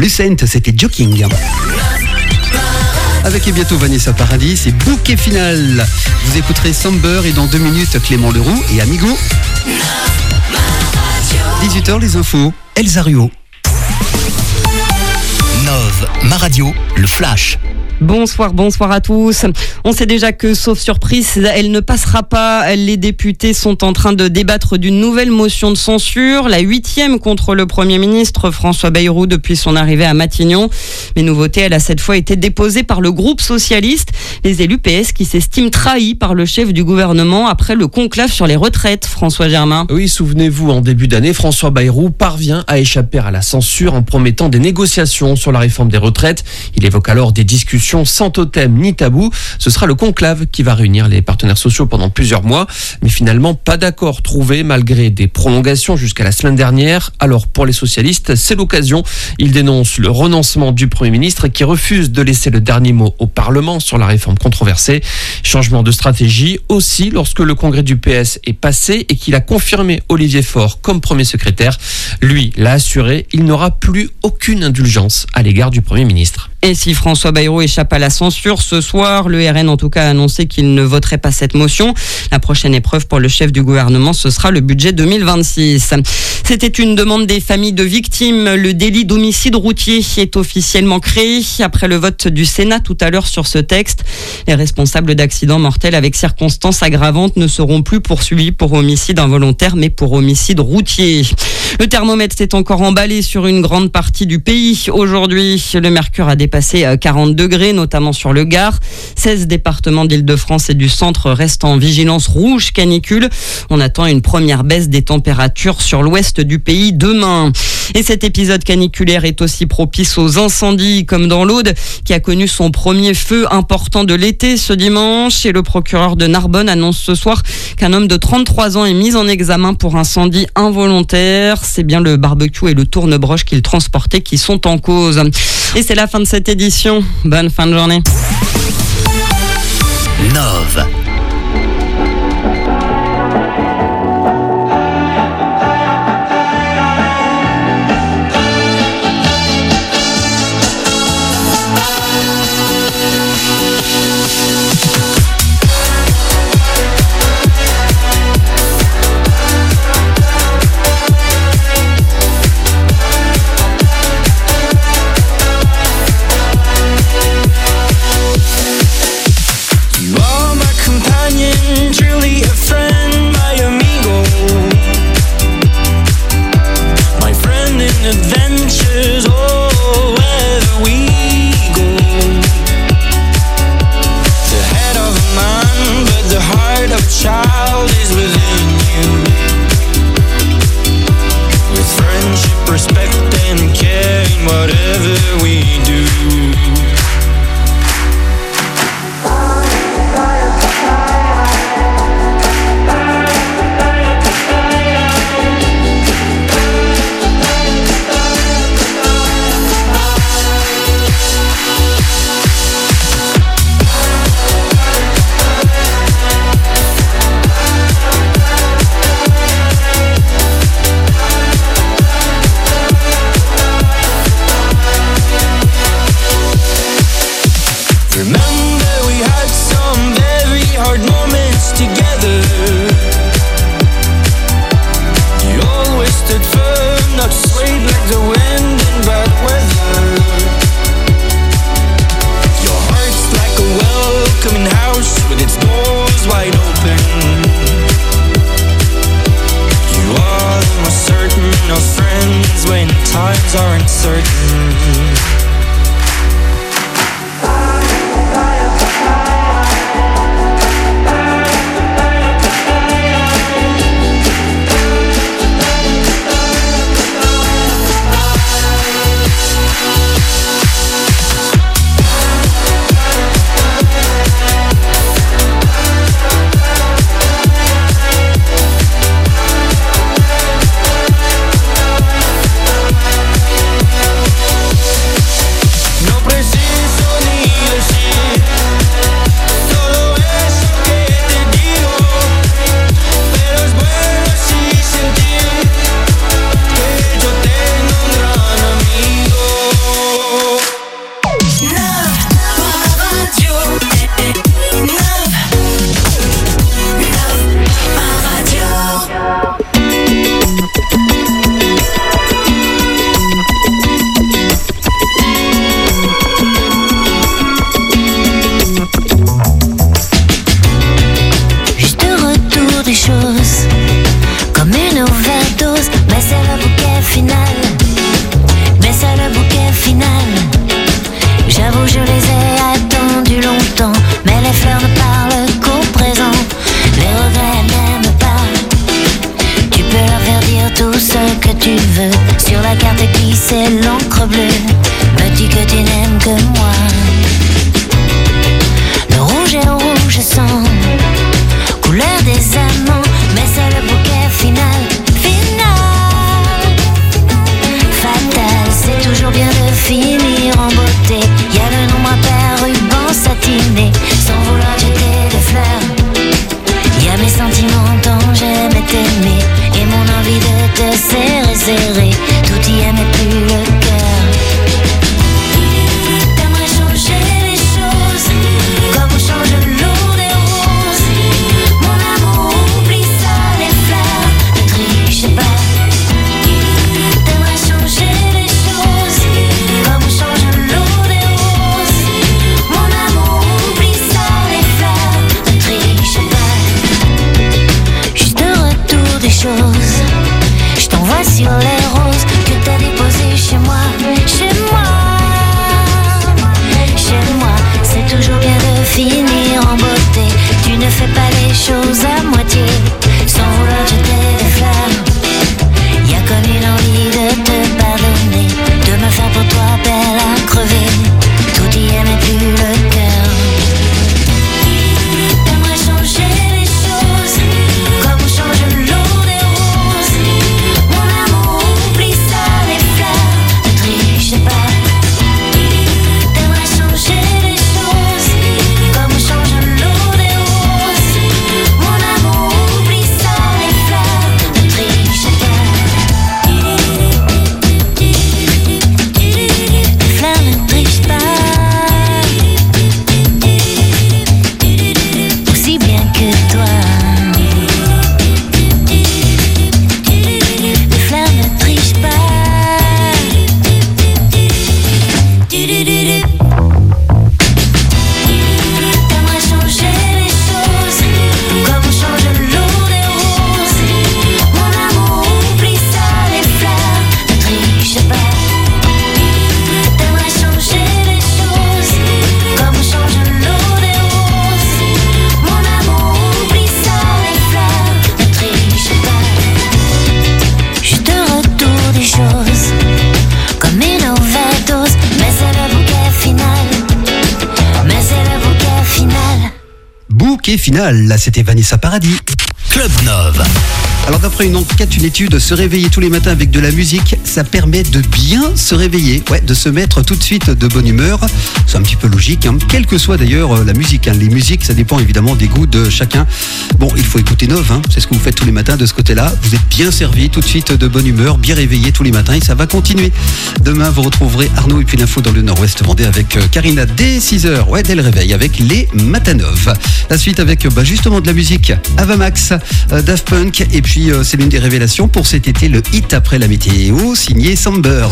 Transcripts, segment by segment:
Lucent, c'était Joking. Avec et bientôt Vanessa Paradis, c'est bouquet final. Vous écouterez Somber et dans 2 minutes Clément Leroux et Amigo. 18h les infos, Elsa Ruot. Nove, ma radio, le flash. Bonsoir à tous. On sait déjà que, sauf surprise, elle ne passera pas. Les députés sont en train de débattre d'une nouvelle motion de censure, la 8e contre le Premier ministre François Bayrou depuis son arrivée à Matignon. Mais nouveauté, elle a cette fois été déposée par le groupe socialiste, les élus PS qui s'estiment trahis par le chef du gouvernement après le conclave sur les retraites. François Germain. Oui, souvenez-vous, en début d'année, François Bayrou parvient à échapper à la censure en promettant des négociations sur la réforme des retraites. Il évoque alors des discussions sans totem ni tabou. Ce sera le conclave qui va réunir les partenaires sociaux pendant plusieurs mois. Mais finalement, pas d'accord trouvé malgré des prolongations jusqu'à la semaine dernière. Alors pour les socialistes, c'est l'occasion. Ils dénoncent le renoncement du Premier ministre qui refuse de laisser le dernier mot au Parlement sur la réforme controversée. Changement de stratégie aussi lorsque le congrès du PS est passé et qu'il a confirmé Olivier Faure comme premier secrétaire. Lui l'a assuré, il n'aura plus aucune indulgence à l'égard du Premier ministre. Et si François Bayrou échappe à la censure ce soir, le RN en tout cas a annoncé qu'il ne voterait pas cette motion. La prochaine épreuve pour le chef du gouvernement, ce sera le budget 2026. C'était une demande des familles de victimes. Le délit d'homicide routier est officiellement créé après le vote du Sénat tout à l'heure sur ce texte. Les responsables d'accidents mortels avec circonstances aggravantes ne seront plus poursuivis pour homicide involontaire, mais pour homicide routier. Le thermomètre s'est encore emballé sur une grande partie du pays. Aujourd'hui, le mercure a dépassé 40 degrés, notamment sur le Gard. 16 départements d'Île-de-France et du centre restent en vigilance rouge canicule. On attend une première baisse des températures sur l'ouest du pays demain. Et cet épisode caniculaire est aussi propice aux incendies, comme dans l'Aude, qui a connu son premier feu important de l'été ce dimanche. Et le procureur de Narbonne annonce ce soir qu'un homme de 33 ans est mis en examen pour incendie involontaire. C'est bien le barbecue et le tourne-broche qu'il transportait qui sont en cause. Et c'est la fin de cette édition. Bonne fin de journée. Nove. des choses comme une overdose. Mais c'est le bouquet final. Mais c'est le bouquet final. J'avoue, je les ai attendus longtemps, mais les fleurs ne parlent qu'au présent. Les regrets n'aiment pas. Tu peux leur faire dire tout ce que tu veux. Sur la carte qui c'est l'encre bleue. Me dis que tu n'aimes que moi. Le rouge est rouge sang, couleur des amants. Mais c'est le bouquet final. Final, fatal. C'est toujours bien de finir en beauté. Y a le nombre impair, ruban satiné. Sans vouloir jeter des fleurs. Y a mes sentiments dont j'aimais t'aimer. Et mon envie de te serrer, serrer. Tout y est mais plus le cœur. T'aimerais changer les choses comme on change l'eau des roses. Mon amour, oublie ça, les fleurs, ne triche pas. T'aimerais changer les choses comme on change l'eau des roses. Mon amour, oublie ça, les fleurs, ne triche pas. Juste un retour des choses. Je t'envoie sur les roses que t'as déposées chez moi. Chez moi, chez moi. C'est toujours bien de finir en beauté. Tu ne fais pas les choses à moitié. Sans vouloir jeter des fleurs. Y'a comme une envie de te pardonner. De me faire pour toi belle à crever. Tout y est mais plus le cœur. T'aimerais changer les choses comme on change l'eau des roses. Mon amour, oublie ça, les fleurs, ne triche pas. T'aimerais changer les choses comme on change l'eau des roses. Mon amour, oublie ça, les fleurs, ne triche pas. Les fleurs ne trichent pas. Aussi bien que toi. Les fleurs ne trichent pas. T'aimerais changer les choses comme on change l'eau des roses. Mon amour, oublie ça, les fleurs, ne triche pas. T'aimerais changer les choses comme on change l'eau des roses. Mon amour, oublie ça, les fleurs, ne triche pas. Juste un retour des choses comme une overdose. Mais c'est le bouquet final. Mais c'est le bouquet final. Bouquet final, là c'était Vanessa Paradis. Club Nove. Alors d'après une enquête, une étude, se réveiller tous les matins avec de la musique, ça permet de bien se réveiller, de se mettre tout de suite de bonne humeur. C'est un petit peu logique, quelle que soit d'ailleurs la musique. Les musiques, ça dépend évidemment des goûts de chacun. Bon, il faut écouter Nove, c'est ce que vous faites tous les matins de ce côté-là. Vous êtes bien servi, tout de suite de bonne humeur, bien réveillé tous les matins et ça va continuer. Demain, vous retrouverez Arnaud et puis l'info dans le Nord-Ouest Vendée avec Karina dès 6h, dès le réveil, avec les Matanov. La suite avec justement de la musique, Avamax, Daft Punk et puis c'est l'une des révélations pour cet été, le hit après la météo, signé Samber.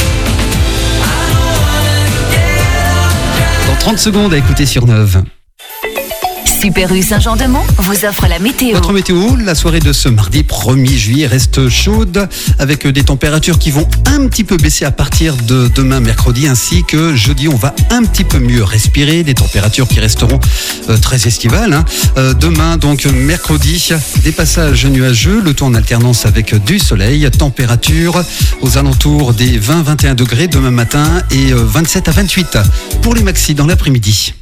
Dans 30 secondes à écouter sur Nove. Super U Saint-Jean-de-Mont vous offre la météo. Votre météo, la soirée de ce mardi 1er juillet reste chaude avec des températures qui vont un petit peu baisser à partir de demain mercredi ainsi que jeudi. On va un petit peu mieux respirer, des températures qui resteront très estivales. Demain, donc mercredi, des passages nuageux, le tout en alternance avec du soleil. Température aux alentours des 20-21 degrés demain matin et 27 à 28 pour les maxis dans l'après-midi.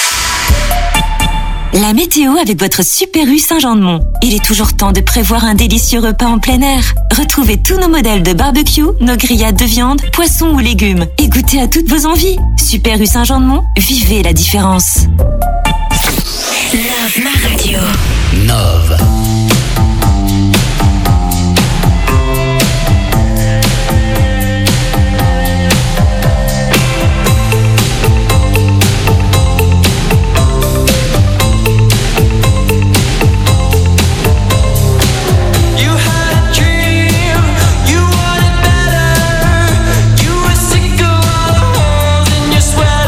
La météo avec votre Super U Saint-Jean-de-Mont. Il est toujours temps de prévoir un délicieux repas en plein air. Retrouvez tous nos modèles de barbecue, nos grillades de viande, poissons ou légumes. Et goûtez à toutes vos envies. Super U Saint-Jean-de-Mont, vivez la différence. Love ma radio. Nove.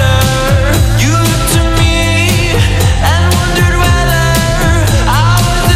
You looked to me and wondered whether I was the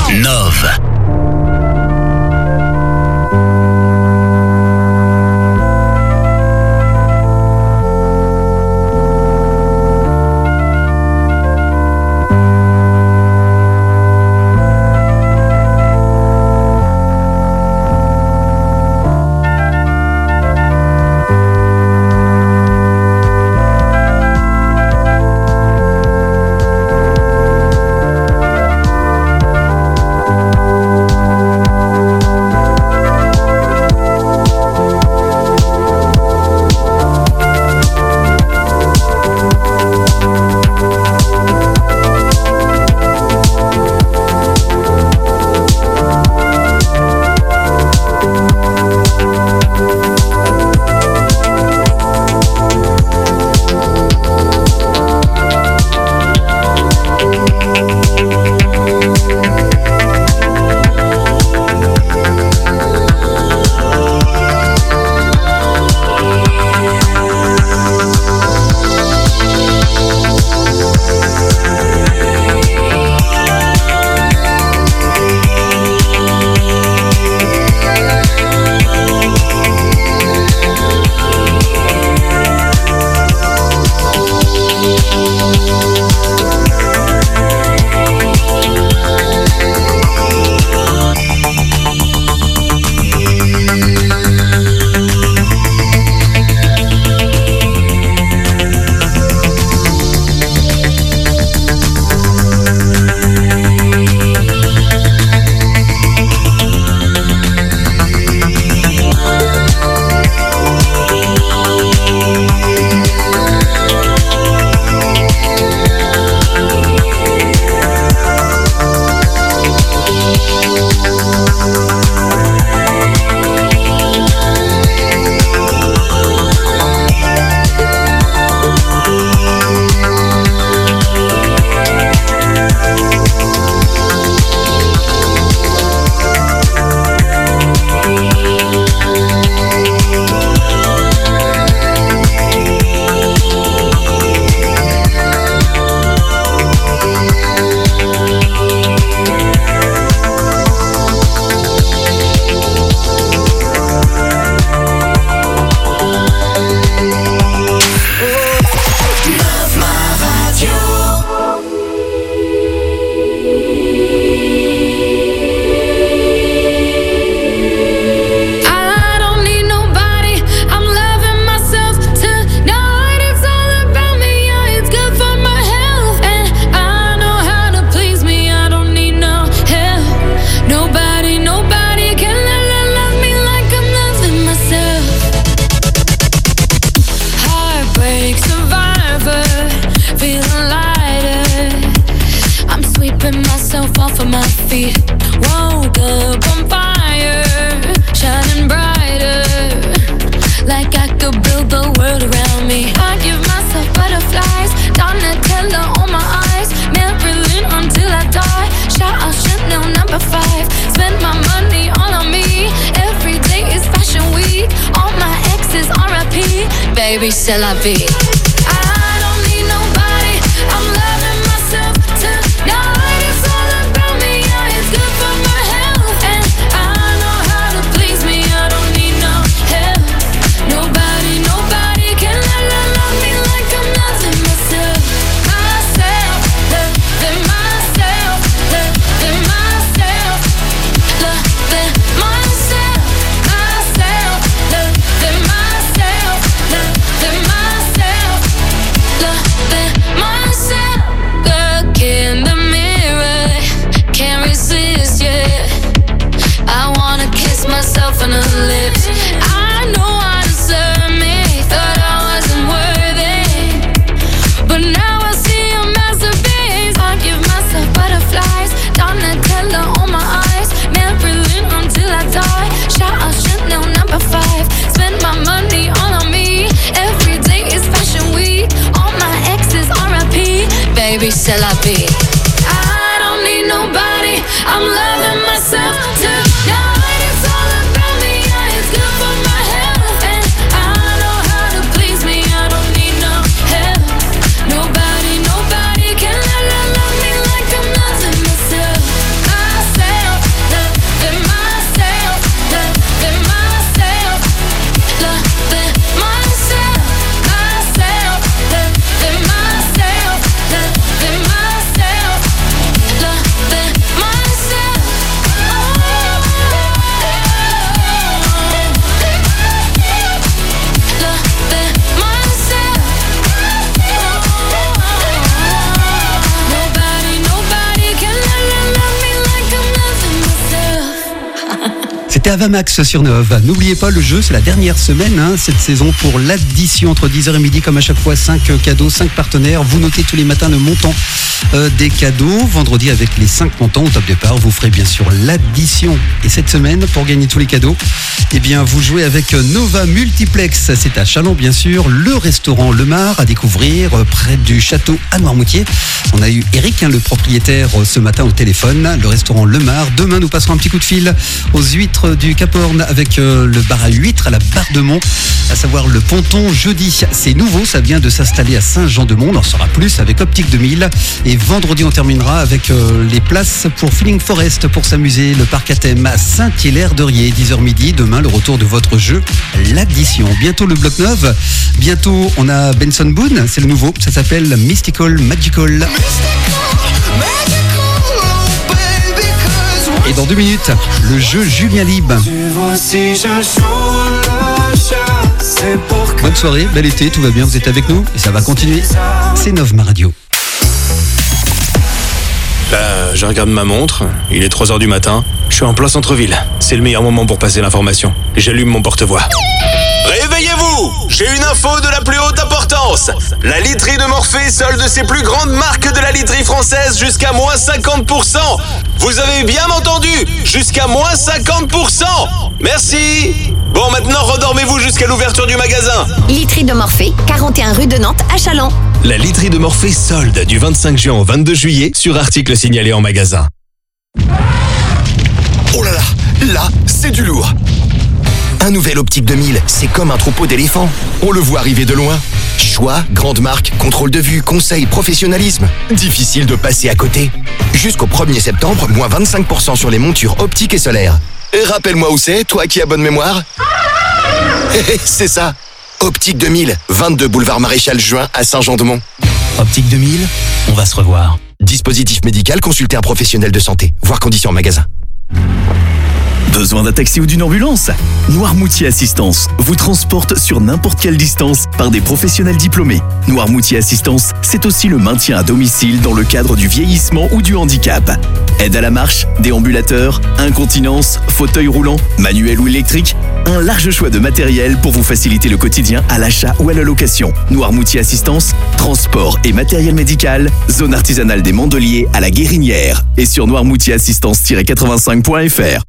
Nove. Baby, c'est la vie. I don't need nobody. I'm loving myself tonight. It's all about me. Yeah, it's good for my health, and I know how to please me. I don't need no help. Nobody can love me like I'm loving myself. Loving myself, loving myself, loving myself, loving myself, loving myself. C'était Avamax sur Nove. N'oubliez pas le jeu, c'est la dernière semaine cette saison pour l'addition entre 10h et midi, comme à chaque fois 5 cadeaux, 5 partenaires. Vous notez tous les matins le montant des cadeaux. Vendredi, avec les 5 montants au top départ, vous ferez bien sûr l'addition. Et cette semaine, pour gagner tous les cadeaux, eh bien vous jouez avec Nova Multiplex. C'est à Châlons bien sûr, le restaurant Le Mar à découvrir près du château à Noirmoutier. On a eu Eric, le propriétaire, ce matin au téléphone. Le restaurant Le Mar. Demain, nous passerons un petit coup de fil aux huîtres du Cap Horn avec le bar à huîtres à la Bardemont, à savoir le ponton jeudi. C'est nouveau, ça vient de s'installer à Saint-Jean-de-Mont. On en saura plus avec Optique 2000. Et vendredi, on terminera avec les places pour Feeling Forest pour s'amuser, le parc à thème à Saint-Hilaire-de-Riez, 10h midi. Demain, le retour de votre jeu, l'addition. Bientôt le bloc 9. Bientôt, on a Benson Boone. C'est le nouveau. Ça s'appelle Mystical Magical. Et dans 2 minutes, le jeu Julien Libre. Bonne soirée, bel été, tout va bien, vous êtes avec nous et ça va continuer. C'est Nove Ma Radio. Là, je regarde ma montre, il est 3h du matin, je suis en plein centre-ville. C'est le meilleur moment pour passer l'information. J'allume mon porte-voix. Réveillez-vous! J'ai une info de la plus haute importance. La literie de Morphée solde ses plus grandes marques de la literie française jusqu'à moins 50%. Vous avez bien entendu, jusqu'à moins 50%. Merci. Bon, maintenant redormez-vous jusqu'à l'ouverture du magasin. Literie de Morphée, 41 rue de Nantes à Châlons. La literie de Morphée solde du 25 juin au 22 juillet sur articles signalés en magasin. Oh là là, là, c'est du lourd. Un nouvel Optique 2000, c'est comme un troupeau d'éléphants. On le voit arriver de loin. Choix, grande marque, contrôle de vue, conseil, professionnalisme. Difficile de passer à côté. Jusqu'au 1er septembre, moins 25% sur les montures optiques et solaires. Et rappelle-moi où c'est, toi qui as bonne mémoire. C'est ça. Optique 2000, 22 boulevard Maréchal Juin à Saint-Jean-de-Mont. Optique 2000, on va se revoir. Dispositif médical, consultez un professionnel de santé. Voir conditions en magasin. Besoin d'un taxi ou d'une ambulance? Noirmoutier Assistance vous transporte sur n'importe quelle distance par des professionnels diplômés. Noirmoutier Assistance, c'est aussi le maintien à domicile dans le cadre du vieillissement ou du handicap. Aide à la marche, déambulateur, incontinence, fauteuil roulant, manuel ou électrique, un large choix de matériel pour vous faciliter le quotidien à l'achat ou à la location. Noirmoutier Assistance, transport et matériel médical, zone artisanale des Mandeliers à la Guérinière et sur noirmoutierAssistance-85.fr.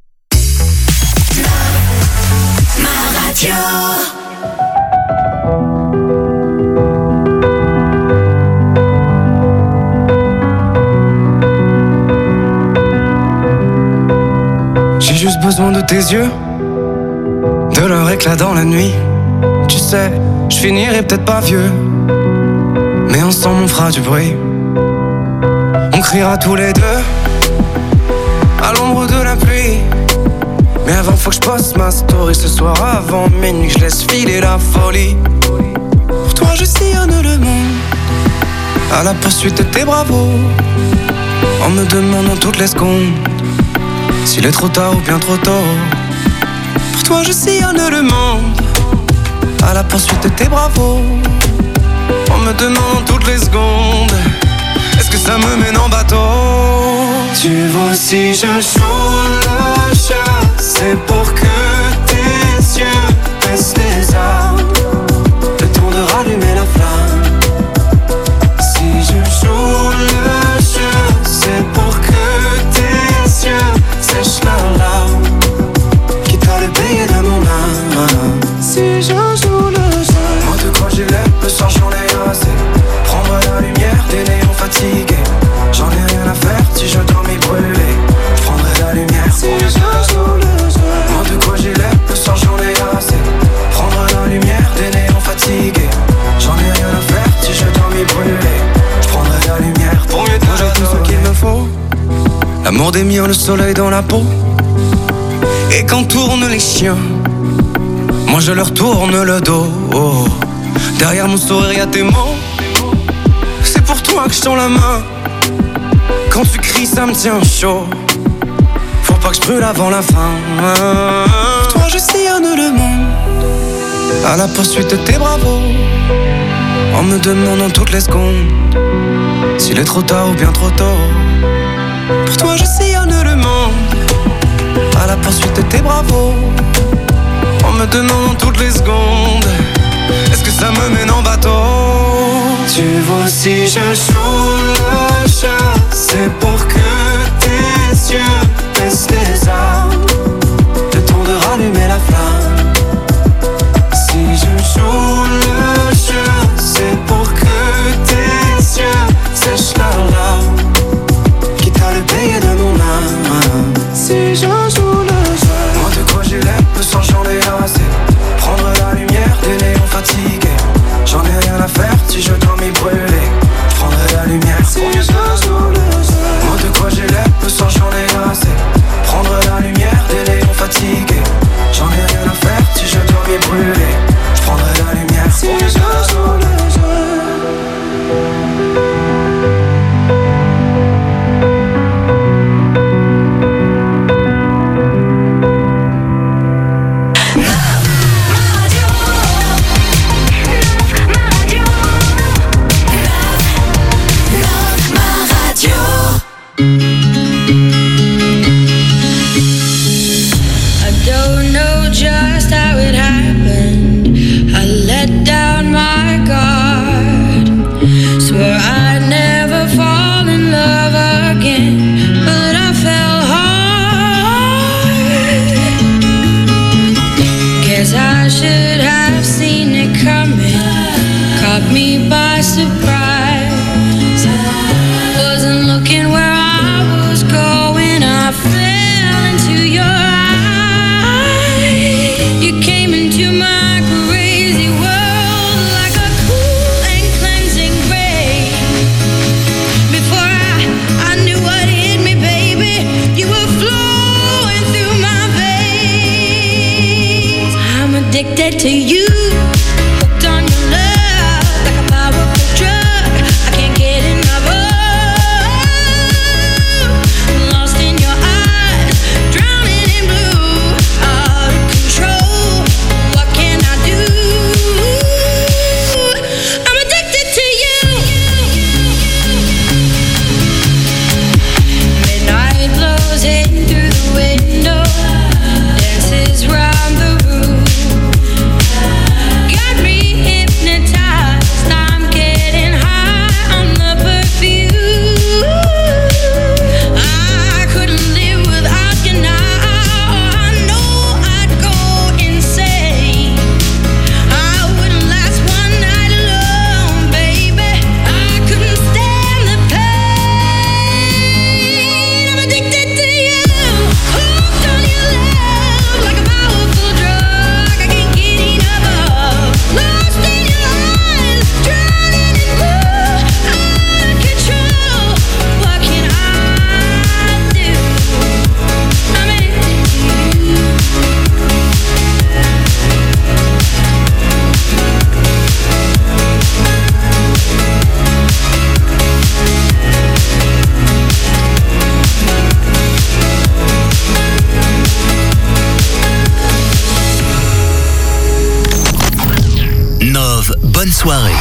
J'ai juste besoin de tes yeux, de leur éclat dans la nuit. Tu sais, je finirai peut-être pas vieux, mais ensemble on fera du bruit. On criera tous les deux à l'ombre de la pluie. Mais avant faut que je poste ma story ce soir avant minuit, je laisse filer la folie. Pour toi je sillonne le monde à la poursuite de tes bravos, en me demandant toutes les secondes s'il est trop tard ou bien trop tôt. Pour toi je sillonne le monde à la poursuite de tes bravos, en me demandant toutes les secondes est-ce que ça me mène en bateau. Tu vois si je joue le chat, c'est pour que tes yeux baissent les armes, le temps de rallumer la flamme. Si je joue le jeu, c'est pour que tes yeux sèchent la larme, quitte à le payer de mon âme. Si je joue le jeu, moi de quoi j'ai l'air, le soir j'en ai assez. Prends-moi la lumière des néons fatigués. J'en ai rien à faire si je dois m'y brûler. Je prendrai la lumière si je joue le jeu. Moi de quoi j'ai l'air, le soir j'en ai assez. Prendre la lumière des néons fatigués. J'en ai rien à faire si je dois m'y brûler. Je prendrai la lumière pour mieux te donner. Moi j'ai tout ce qu'il me faut. L'amour des miens, le soleil dans la peau. Et quand tournent les chiens, moi je leur tourne le dos. Derrière mon sourire y'a tes mots. C'est pour toi que je tends la main. Quand tu cries ça me tient chaud. Faut pas que je brûle avant la fin. Pour toi je sillonne le monde à la poursuite de tes bravos, en me demandant toutes les secondes s'il est trop tard ou bien trop tôt. Pour toi je sillonne le monde à la poursuite de tes bravos, te demande toutes les secondes, est-ce que ça me mène en bateau? Tu vois, si je joue le jeu, c'est pour que tes yeux baissent les armes, le temps de rallumer la flamme. Si je joue le jeu, c'est pour que tes yeux sèchent leurs larmes, quitte à le payer de mon âme. Si je joue le jeu, moi de quoi j'ai l'air, me sens j'en ai assez. Prendre la lumière des néons fatigués, j'en ai rien à faire si je dois m'y brûler. Prendre la lumière si je joue le jeu. Moi de quoi j'ai l'air, me sens j'en ai assez. Prendre la lumière des néons fatigués, j'en ai rien à faire si je dois m'y brûler. Je prendrai la lumière si je joue le jeu. Addicted to you, hooked on your love, like a powerful drug. I can't get enough of. Lost in your eyes, drowning in blue, out of control. What can I do? I'm addicted to you. Midnight blows in through the window, dances round the room. Got me hypnotized, I'm getting high on the perfume. I couldn't live without you now. I know I'd go insane. I wouldn't last one night alone, baby. I couldn't stand the pain. I'm addicted to you, hooked on your love, like a powerful drug. I can't get enough of. Lost in your eyes, drowning in blue, out of control. What can I do? I'm addicted to you. Nove, bonne soirée.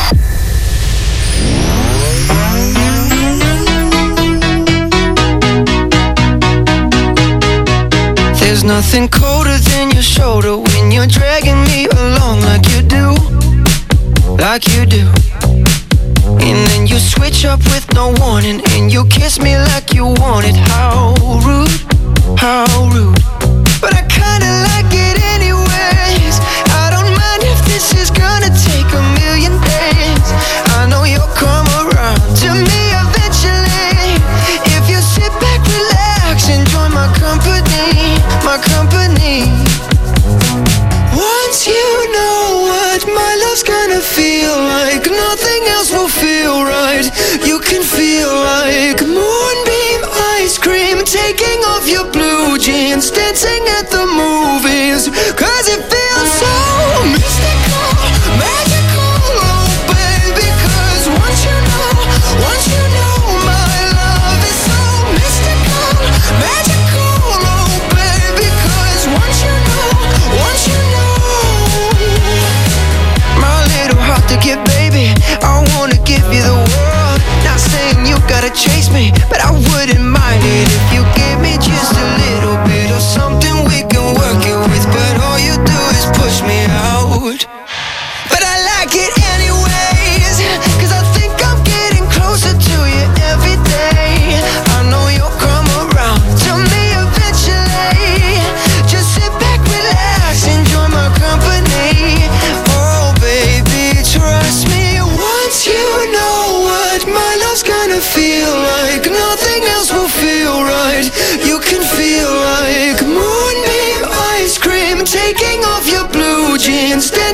There's nothing colder than your shoulder when you're dragging me along like you do, like you do. And then you switch up with no warning, and you kiss me like you want it. How rude, how rude. But I kinda like it anyways. I don't mind if this is gonna take a million days. I know you'll come around to me eventually. If you sit back, relax, and join my company, my company. Once you know what my love's gonna feel like, nothing else will feel right. You can feel like moonbeam ice cream, taking off your blue jeans, dancing at the movies, 'cause it feels so mystical, magical, oh baby. 'Cause once you know my love is so mystical, magical, oh baby. 'Cause once you know my little heart to give, baby, I wanna give you the world. Not saying you gotta chase me, but I wouldn't mind it if you gave me just a little bit of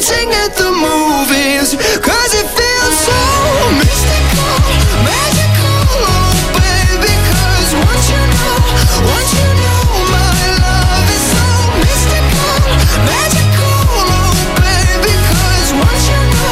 dancing at the movies, 'cause it feels so mystical, magical, oh baby, 'cause once you know my love is so mystical, magical, oh baby, 'cause once you know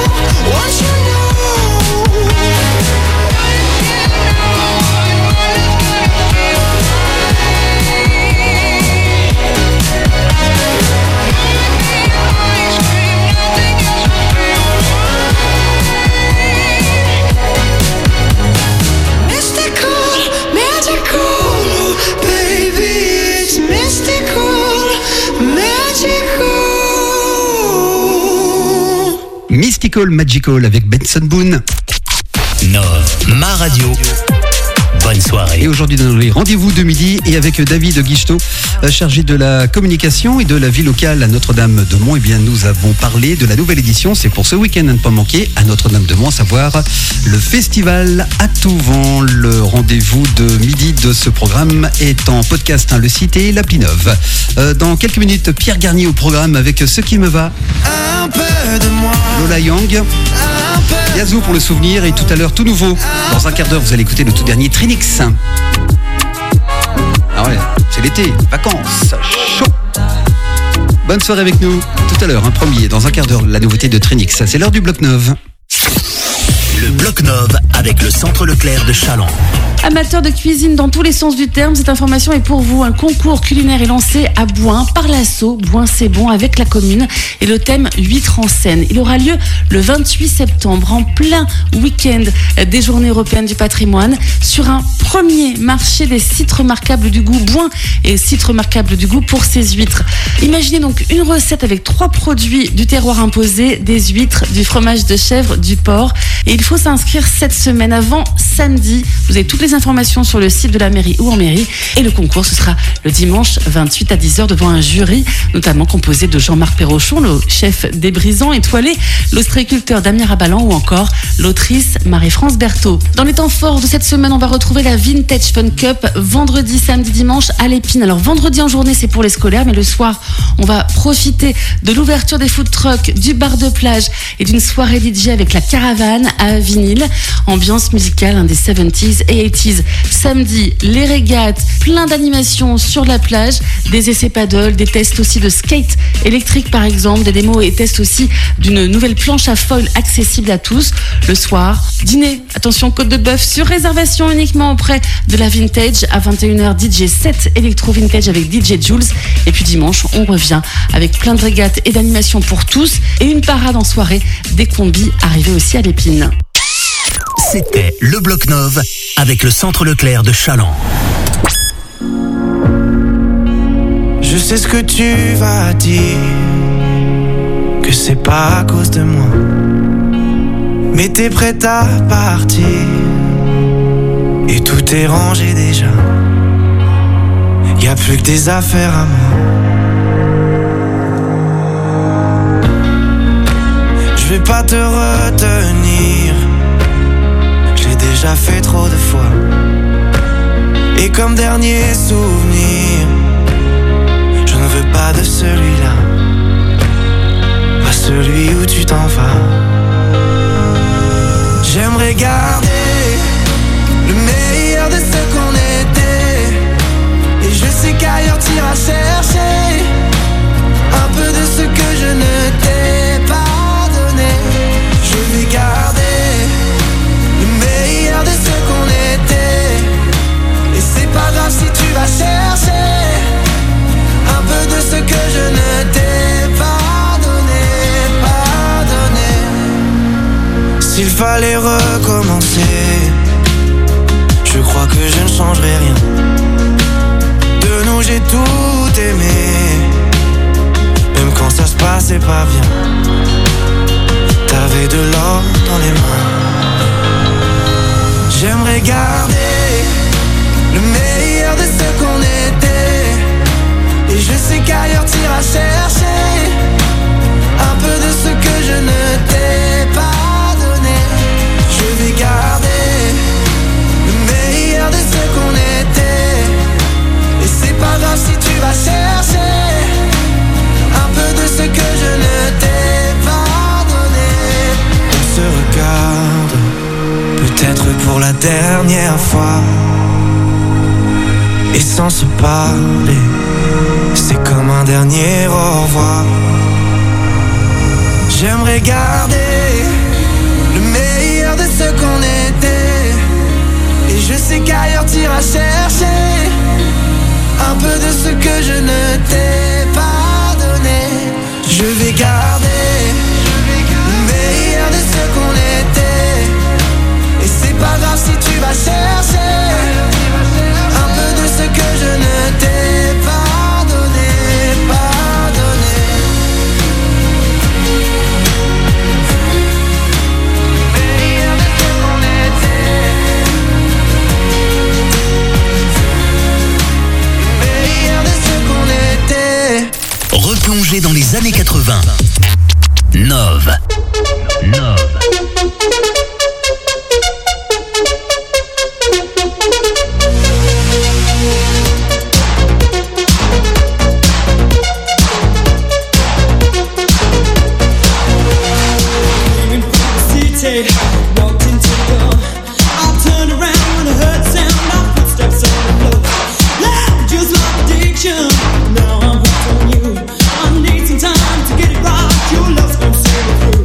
Mystical Magical avec Benson Boone. Ma radio. Bonne soirée. Et aujourd'hui dans les rendez-vous de midi et avec David Guichetot, chargé de la communication et de la vie locale à Notre-Dame-de-Mont, eh bien nous avons parlé de la nouvelle édition, c'est pour ce week-end à ne pas manquer, à Notre-Dame-de-Mont, à savoir le festival à tout vent. Le rendez-vous de midi de ce programme est en podcast, le site et l'appli Neuve. Dans quelques minutes, Pierre Garnier au programme avec Ce qui me va. un peu de moi, Lola Young, Yazoo pour le souvenir et tout à l'heure tout nouveau. Dans un quart d'heure, vous allez écouter le tout dernier Trinix. Ah ouais, c'est l'été, vacances, chaud. Bonne soirée avec nous. Tout à l'heure, un premier, dans un quart d'heure, la nouveauté de Trinix. C'est l'heure du Bloc Neuve. Le Bloc Neuve avec le Centre Leclerc de Challans. Amateurs de cuisine dans tous les sens du terme, cette information est pour vous. Un concours culinaire est lancé à Bouin par l'assaut Bouin c'est bon avec la commune et le thème Huîtres en Seine. Il aura lieu le 28 septembre en plein week-end des Journées européennes du patrimoine sur un premier marché des sites remarquables du goût. Bouin et sites remarquables du goût pour ses huîtres. Imaginez donc une recette avec 3 produits du terroir imposé, des huîtres, du fromage de chèvre, du porc. Et il faut s'inscrire cette semaine avant samedi. Vous avez toutes les informations sur le site de la mairie ou en mairie. Et le concours, ce sera le dimanche 28 à 10h devant un jury, notamment composé de Jean-Marc Perrochon, le chef des Brisants étoilé, l'ostréiculteur Damien Rabalan ou encore l'autrice Marie-France Berthaud. Dans les temps forts de cette semaine, on va retrouver la Vintage Fun Cup vendredi, samedi, dimanche à l'Épine. Alors vendredi en journée, c'est pour les scolaires, mais le soir, on va profiter de l'ouverture des food trucks, du bar de plage et d'une soirée DJ avec la caravane à vinyle. Ambiance musicale des 70s et 80s. Samedi, les régates, plein d'animations sur la plage, des essais paddle, des tests aussi de skate électrique par exemple, des démos et tests aussi d'une nouvelle planche à foil accessible à tous. Le soir, dîner, attention, côte de bœuf sur réservation uniquement auprès de la Vintage à 21h, DJ 7 électro vintage avec DJ Jules. Et puis dimanche, on revient avec plein de régates et d'animations pour tous et une parade en soirée, des combis arrivés aussi à l'Épine. C'était le Bloc Neuve avec le Centre Leclerc de Challans. je sais ce que tu vas dire, que c'est pas à cause de moi, mais t'es prête à partir et tout est rangé déjà. Y a plus que des affaires à moi. Je vais pas te retenir, j'ai déjà fait trop de fois. Et comme dernier souvenir, je ne veux pas de celui-là, pas celui où tu t'en vas. J'aimerais garder le meilleur de ce qu'on était, et je sais qu'ailleurs t'iras chercher un peu de ce que je ne t'ai pas donné. Je vais garder le meilleur de ce qu'on était, et c'est pas grave si tu vas chercher un peu de ce que je ne t'ai pas donné, pas donné. S'il fallait recommencer, je crois que je ne changerai rien. De nous j'ai tout aimé, même quand ça se passait pas bien. T'avais de l'or dans les mains. J'aimerais garder le meilleur de ce qu'on était, et je sais qu'ailleurs t'iras chercher un peu de ce que je ne t'ai pas donné. Je vais garder le meilleur de ce qu'on était, Et sans se parler, c'est comme un dernier au revoir. J'aimerais garder le meilleur de ce qu'on était. Et je sais qu'ailleurs t'iras chercher un peu de ce que je ne t'ai pas donné. Je vais garder le meilleur de ce qu'on était. Et c'est pas grave si tu vas chercher un peu de ce que je ne t'ai pas donné, pas donné. Le meilleur de ce qu'on était. Le meilleur de ce qu'on était. Replongez dans les années 80. Nove. Walked into the door. I turned around when I heard the sound of footsteps on the floor. Love just like addiction. Now I'm hooked on you. I need some time to get it right. Your love's gonna see me through.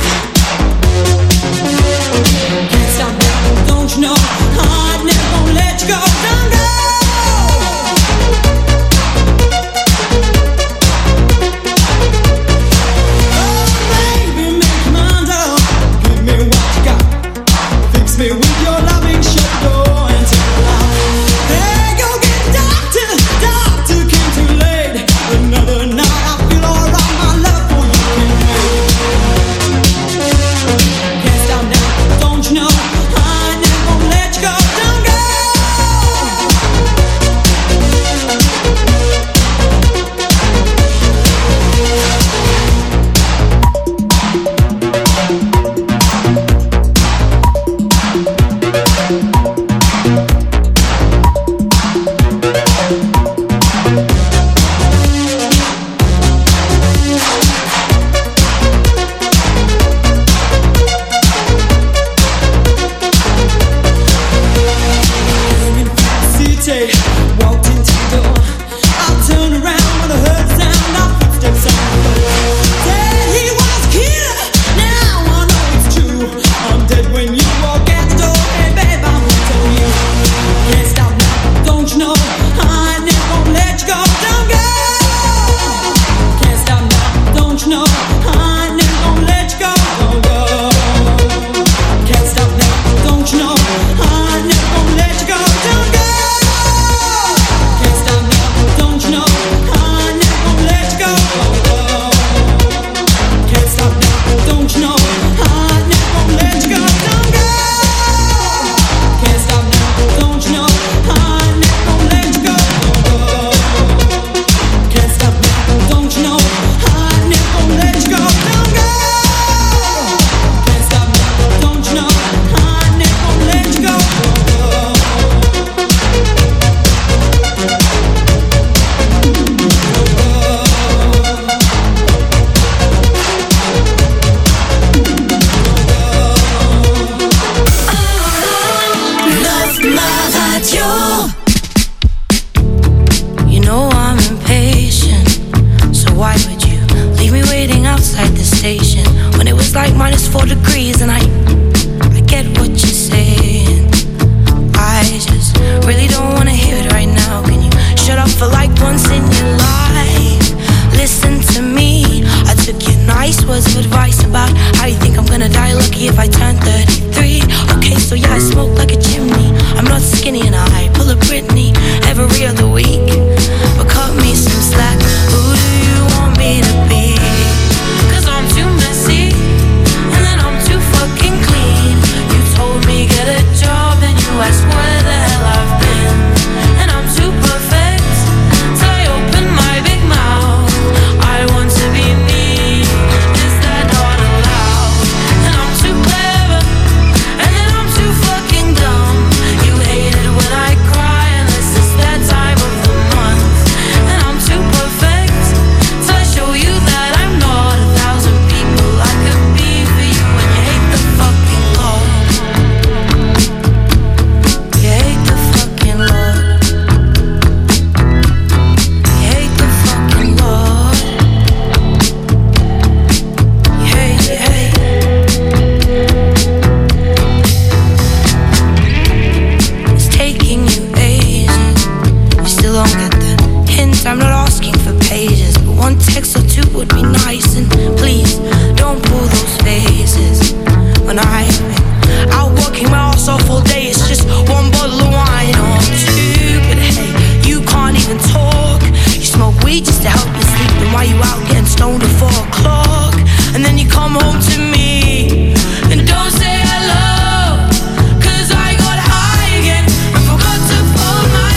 still don't get the hint. I'm not asking for pages, but one text or two would be nice. And please, don't pull those faces when I'm out working my ass off all day. It's just one bottle of wine or two, but hey, you can't even talk. You smoke weed just to help you sleep, and while you out getting stoned at 4 o'clock, and then you come home to me and don't say hello, 'cause I got high again and forgot to fold my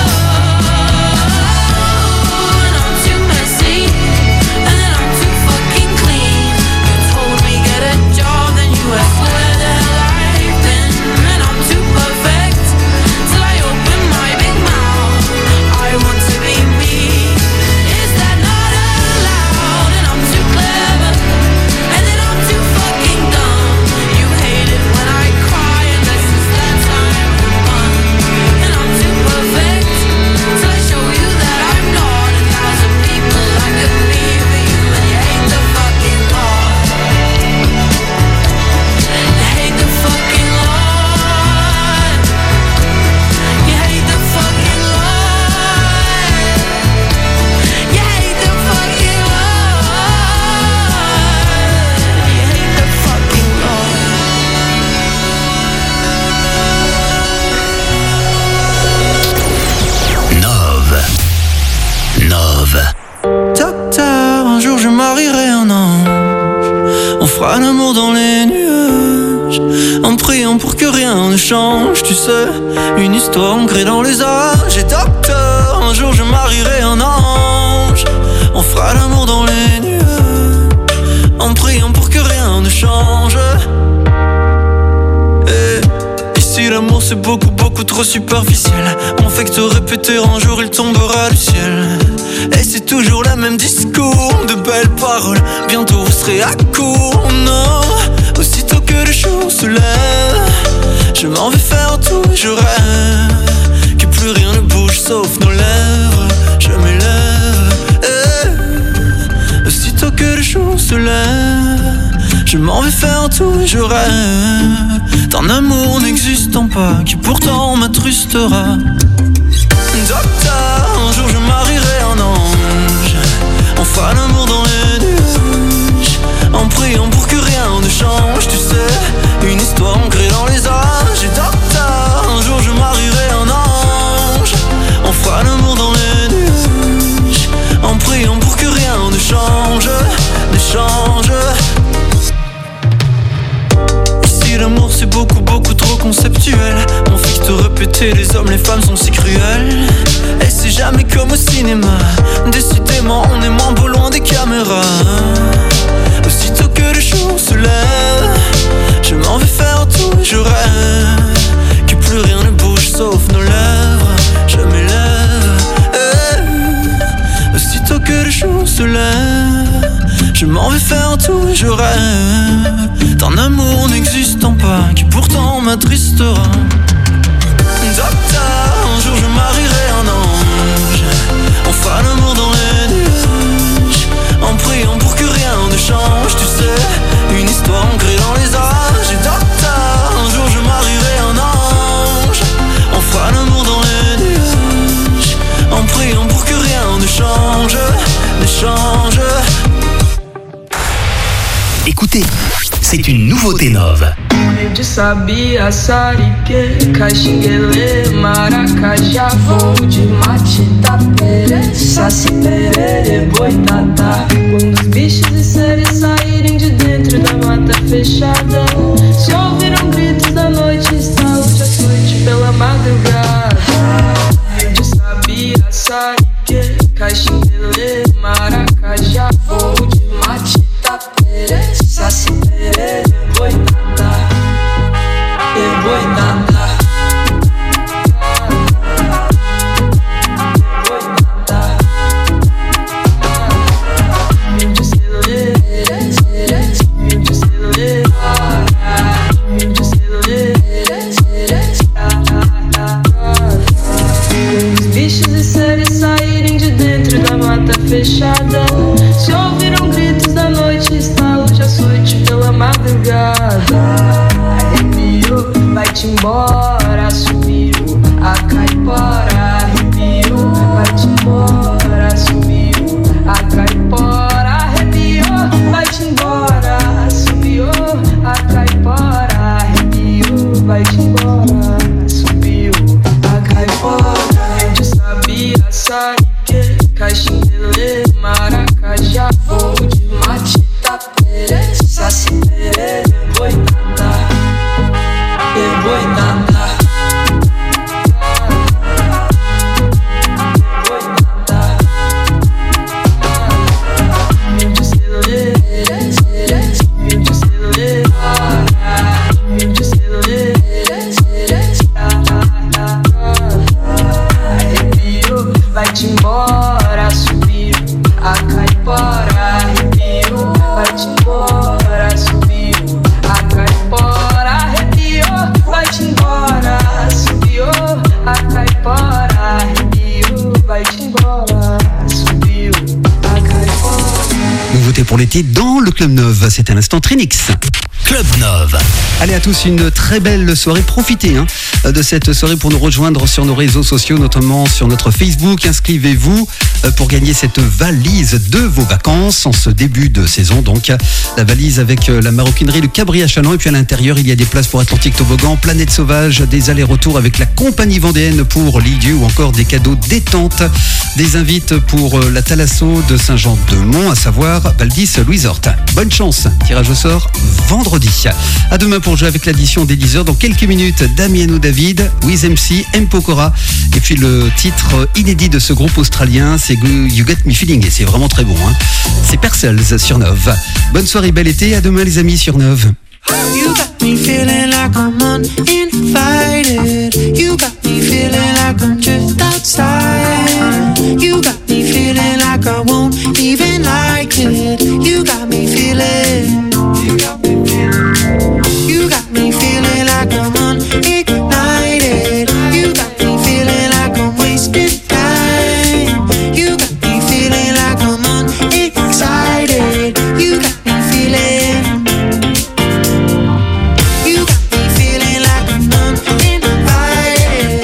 clothes. And I'm too messy, and then I'm too fucking clean. You told me get a job, then you asked where the hell I've been. And I'm too perfect till I open my big mouth. I want to be me. Is that not allowed? And I'm too clever, and then I'm too fucking dumb. You hate it when I cry, unless it's that time for fun. And I'm too perfect till I show you that I'm not. 1,000 people I could be for you, and you hate the fucking law. You hate the fucking law. You hate the fucking law. You hate the fucking law. You hate the fucking law. Nove. Docteur, un jour je marierai un ange. On fera l'amour dans les nuages, en priant pour que rien ne change. Tu sais, une histoire ancrée dans les âges. Et docteur, un jour je marierai un ange. On fera l'amour dans les nuages, en priant pour que rien ne change. Et ici l'amour c'est beaucoup trop superficiel. On fait que te répéter, un jour il tombera du ciel. Et c'est toujours le même discours, de belles paroles. Bientôt vous serez à court, non. Aussitôt que le jour se lève, je m'en vais faire tout et je rêve que plus rien ne bouge sauf nos lèvres. Je m'élève, aussitôt que le jour se lève, je m'en vais faire tout et je rêve d'un amour n'existant pas, qui pourtant m'attrustera. Docteur, un jour je marierai un ange. On fera l'amour dans les nuages, en priant pour que rien ne change. Tu sais, une histoire ancrée dans les âges. Et docteur, un jour je marierai un ange. On fera l'amour dans les nuages, en priant pour que rien ne change, ne change. Ici l'amour c'est beaucoup trop conceptuel. On fait que te répéter, les hommes, les femmes sont si cruels. Et c'est jamais comme au cinéma, décidément on est moins beau loin des caméras. Aussitôt que le jour se lève, je m'en vais faire tout et je rêve que plus rien ne bouge sauf nos lèvres. Je m'élève, aussitôt que le jour se lève, je m'en vais faire tout et je rêve d'un amour n'existant pas, qui pourtant m'attristera. Docteur, un jour je marierai un ange. On fera l'amour dans les nuages, en priant pour que rien ne change. Tu sais, une histoire ancrée dans les âges. Et docteur, un jour je marierai un ange. On fera l'amour dans les nuages, en priant pour que rien ne change, ne change. Écoutez, c'est une nouveauté Nove. De sabia, sarique, caxinguele, maracajá, voo de mate, tapere, saci, perere, boitatá. Quando os bichos e seres saírem de dentro da mata fechada, se ouviram gritos da noite, estalo de açoite pela madrugada. De sabia, sarique, caxinguele, maracajá, voo de mate, tapere, saci, perere, boitatá. Boitatá. Os bichos e seres saírem de dentro da mata fechada, se ouviram gritos da noite, estalo de açoite pela madrugada. Vai-te embora, sumiu a caipora, arrepio. Caribe, Caxindelê, Maracajá, voo de Matita Pérez, Saci Pererê, boitada, boitada. Vai-te embora, subiu a caipora, arrepiou. Vai-te embora, subiu a caipora, arrepiou. Vai-te embora, subiu a caipora, arrepiou. Vai-te embora, subiu a caipora. Nouveauté pour l'été dans le Club Neuve, c'est un instant Trinix. Club Neuve. Allez à tous, une très belle soirée. Profitez de cette soirée pour nous rejoindre sur nos réseaux sociaux, notamment sur notre Facebook. Inscrivez-vous pour gagner cette valise de vos vacances en ce début de saison. Donc la valise avec la maroquinerie, le cabri à Chaland. Et puis à l'intérieur, il y a des places pour Atlantique Toboggan, Planète Sauvage, des allers-retours avec la compagnie vendéenne pour l'Île-Dieu ou encore des cadeaux détente. Des invites pour la Thalasso de Saint-Jean-de-Mont, à savoir Valdis Louisort. Bonne chance, tirage au sort vendredi. À demain pour jouer avec l'addition des 10h. Dans quelques minutes, Damiano David, Wiz MC, M. Pokora. Et puis le titre inédit de ce groupe australien, c'est You Got Me Feeling. Et c'est vraiment très bon. C'est Parcels sur Neuve. Bonne soirée, bel été. À demain les amis sur Neuve. You got me feeling like I'm uninvited. You got me feeling like I'm just outside. You got me feeling like I won't even like it. You got me feeling. You got me feeling. You got me feeling like I'm unignited. You got me feeling like I'm wasting time. You got me feeling like I'm unexcited. You got me feeling. You got me feeling like I'm uninvited.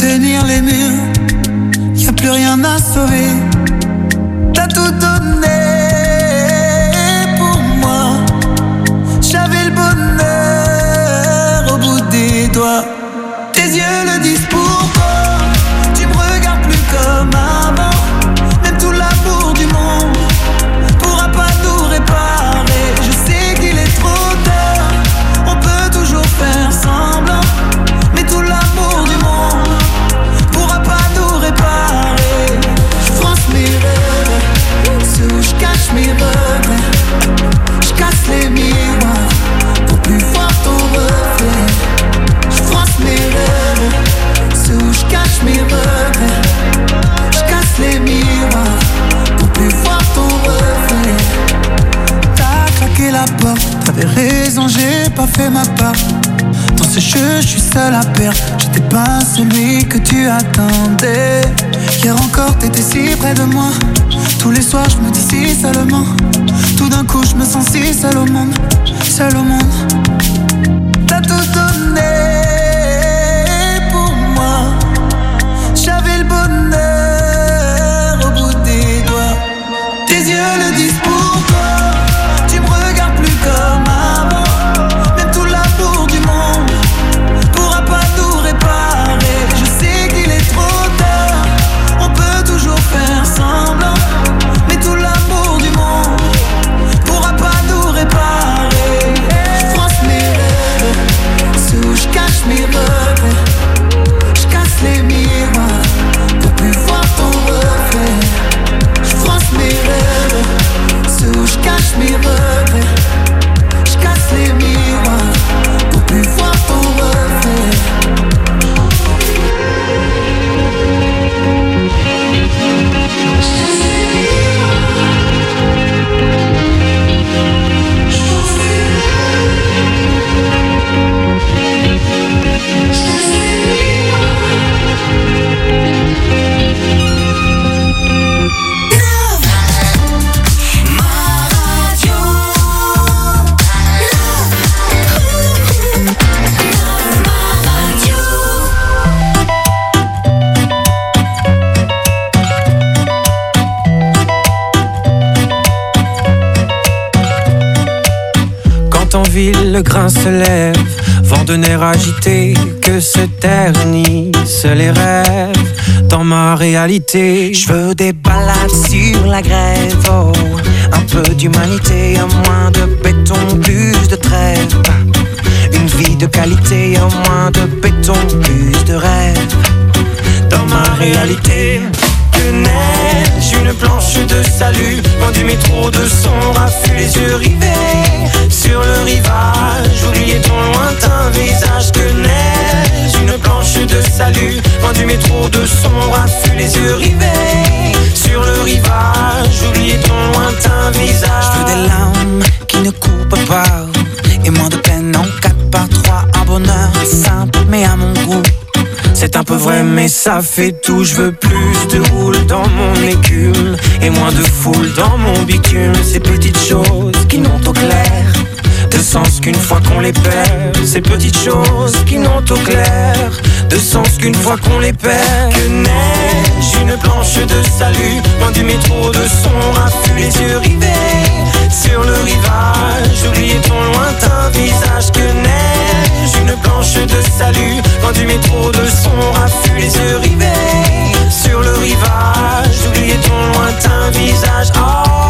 tenir les murs, y a plus rien à sauver. T'as tout donné pour moi, j'avais le bonheur au bout des doigts. Tes yeux le disent pourquoi, tu me regardes plus comme avant. Même tout l'amour du monde pourra pas nous réparer. Je sais qu'il est trop tard, on peut toujours faire semblant, mais tout l'amour du monde pourra pas nous réparer. Je fronce mes rêves, ceux où je cache mes regrets. Je casse les miroirs pour plus voir ton reflet. Je fronce mes rêves, ceux où je cache mes regrets. Je casse les miroirs pour plus voir ton reflet. T'as claqué la porte, t'avais raison, j'ai pas fait ma part. Dans ce jeu, je suis seul à perdre. J'étais pas celui que tu attendais. Hier encore, t'étais si près de moi. Tous les soirs, je me dis si seulement. Tout d'un coup, je me sens si seul au monde. Seul au monde. T'as tout donné pour moi. J'avais le bonheur au bout des doigts. Tes yeux le disent pourquoi, tu me regardes plus comme avant. Même tout l'amour du monde pourra pas nous réparer. Je sais qu'il est trop tard, on peut toujours faire semblant, mais tout l'amour du monde pourra pas nous réparer. Je fronce mes rêves, ceux où je cache mes regrets. Je casse les miroirs pour plus voir ton reflet. Je fronce mes rêves, ceux où je cache mes regrets. Je casse les miroirs pour plus voir ton reflet. En ville, le grain se lève, vent de nerfs agité, que se ternissent les rêves. Dans ma réalité, je veux des balades sur la grève, oh, un peu d'humanité, un moins de béton, plus de trêve. Une vie de qualité, un moins de béton, plus de rêve. Dans ma réalité, que neige, une planche de salut, loin du métro de son raffut, les yeux rivés sur le rivage, oubliez ton lointain visage. Que neige, une planche de salut, loin du métro de son raffut, les yeux rivés sur le rivage, oubliez ton lointain visage. Je veux des larmes qui ne coupent pas, et moins de peine en 4x3, un bonheur simple mais à mon goût. C'est un peu vrai mais ça fait tout. Je veux plus de houle dans mon écume et moins de foule dans mon bitume. Ces petites choses qui n'ont au clair de sens qu'une fois qu'on les perd. Ces petites choses qui n'ont au clair de sens qu'une fois qu'on les perd. Que neige, une planche de salut, loin du métro de son raffut, les yeux rivés sur le rivage, oubliez ton lointain visage. Que neige, une planche de salut, loin du métro de son raffut, les yeux rivés sur le rivage, oubliez ton lointain visage. Oh.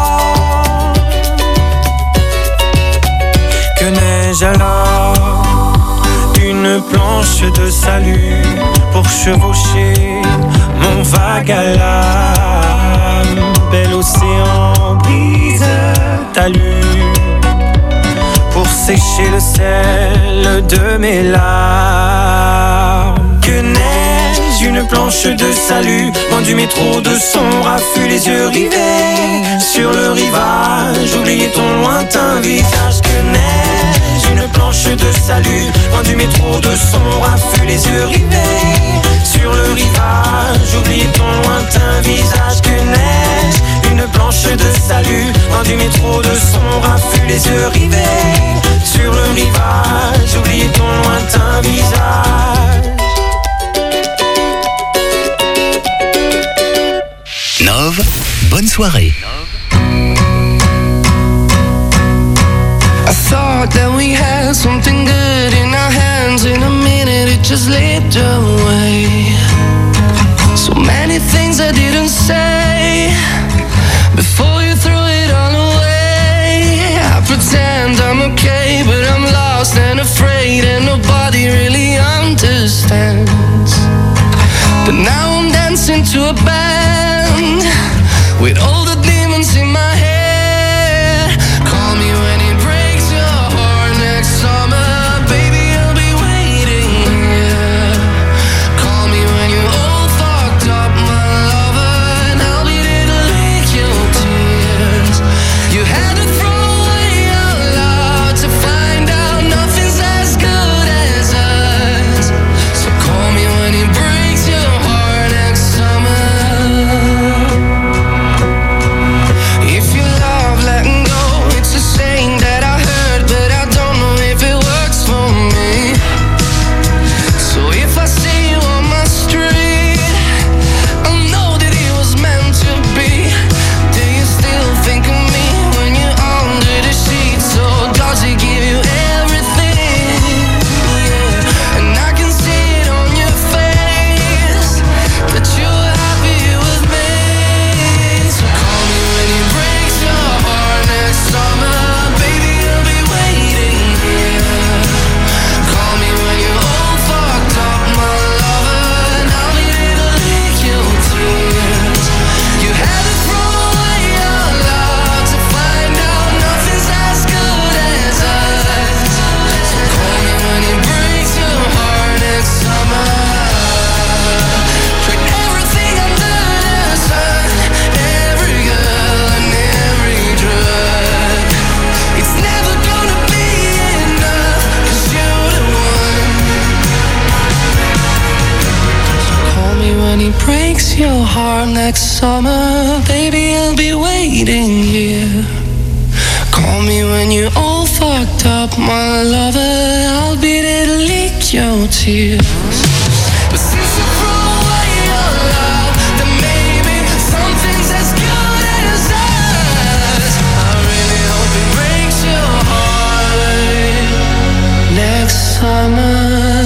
Que neige alors, une planche de salut pour chevaucher mon vague à l'âme. Bel océan, brise talus pour sécher le sel de mes larmes. Que neige, une planche de salut, loin du métro de son raffut, les yeux rivés sur le rivage, oubliez ton lointain visage. Que neige, une planche de salut, loin du métro de son raffut, les yeux rivés sur le rivage, oubliez ton lointain visage. Que neige, une planche de salut, loin du métro de son raffut, les yeux rivés sur le rivage, oubliez ton lointain visage. soirée. I thought that we had something good in our hands. In a minute it just slipped away. So many things I didn't say before you threw it all away. I pretend I'm okay, but I'm lost and afraid, and nobody really understands. But now I'm dancing to a band with all the demons in my head. Call me when it breaks your heart next summer, baby, I'll be waiting here. Call me when you're all fucked up, my lover, and I'll be there to lick your tears. You had to throw away your love to find out nothing's as good as us. So call me when it breaks your heart next summer. If you love letting go, it's a saying that I heard, but I don't know if it works for me. So if I see you on my street, I know that it was meant to be. Do you still think of me when you're under the sheets? Or does it give you everything? Yeah. And I can see it on your face that you're happy with me. So call me when it breaks your heart next summer, baby, I'll be waiting here. Call me when you're all fucked up, my lover, and I'll be there to lick your tears. You had to throw away your love to find out nothing's as good as us. So call me when it breaks your heart next summer. Tried everything under the sun, every girl and every drug. It's never gonna be enough, 'cause you're the one. So call me when it breaks your heart next summer, baby, I'll be waiting here. Call me when you're all fucked up, my lover, I'll be there to lick your tears. But since you threw away your love, then maybe something's as good as us. I really hope it breaks your heart next summer.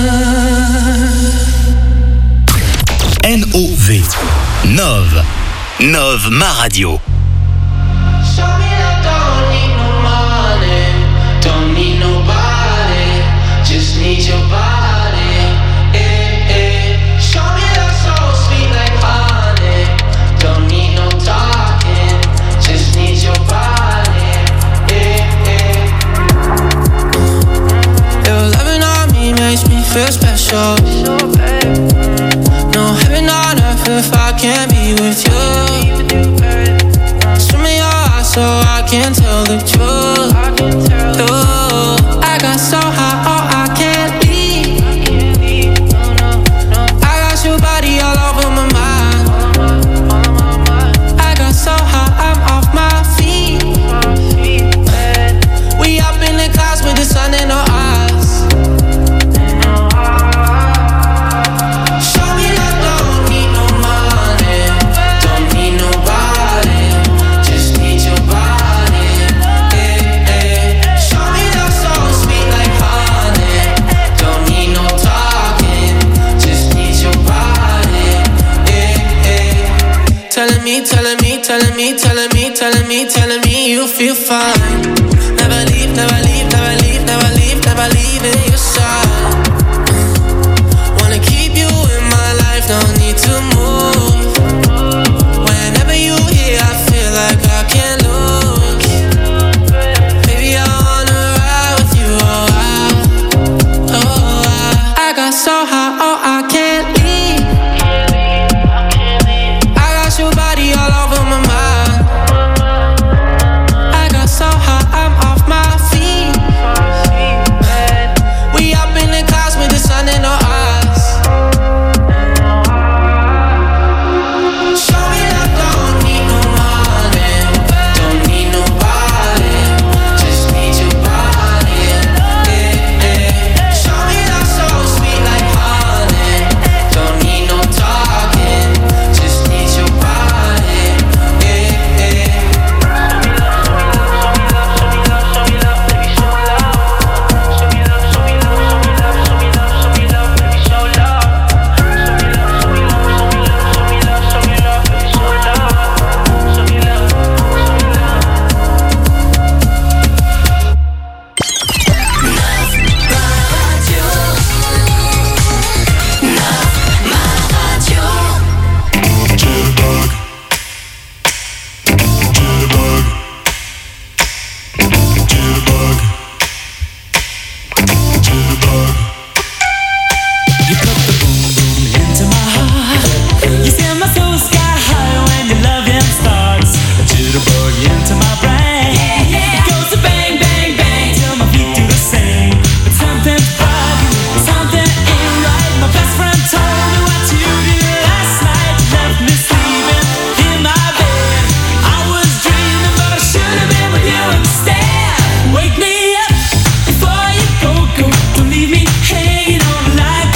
NOV. Nov. Nov, ma radio. Show me that don't need no money, don't need nobody, just need your body. Show me that soul sweet like honey, don't need no talking, just need your body. Your loving on me makes me feel special. No heaven on earth if I can't be with you. Swim in your eyes so I can tell the truth. I got so high, oh, I can't leave. I got your body all over my mind. I got so high, I'm off my feet. We up in the clouds with the sun in our eyes. Show me that don't need no money, don't need nobody, just need your body. Show me that soul sweet like honey, don't need no talking, just need your body. Telling me, telling me, telling me, telling me, telling me, telling me you feel fine. Never leave, never leave, never leave, never leave, never leaving